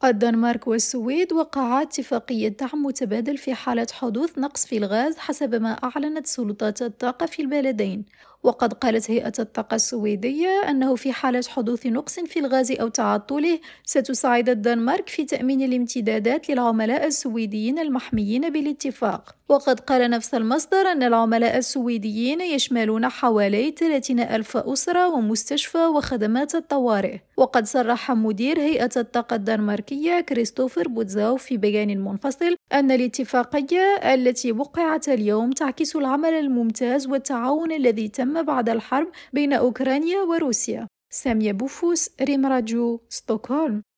الدنمارك والسويد وقعا اتفاقية دعم متبادل في حالة حدوث نقص في الغاز حسب ما أعلنت سلطات الطاقة في البلدين. وقد قالت هيئة الطاقة السويدية أنه في حالة حدوث نقص في الغاز أو تعطله ستساعد الدنمارك في تأمين الامتدادات للعملاء السويديين المحميين بالاتفاق. وقد قال نفس المصدر أن العملاء السويديين يشملون حوالي 30,000 أسرة ومستشفى وخدمات الطوارئ. وقد صرح مدير هيئة الطاقة الدنماركية كريستوفر بوتزاو في بيان منفصل أن الاتفاقية التي وقعت اليوم تعكس العمل الممتاز والتعاون الذي تم بعد الحرب بين أوكرانيا وروسيا. سامية بوفوس، ريم راديو، ستوكهولم.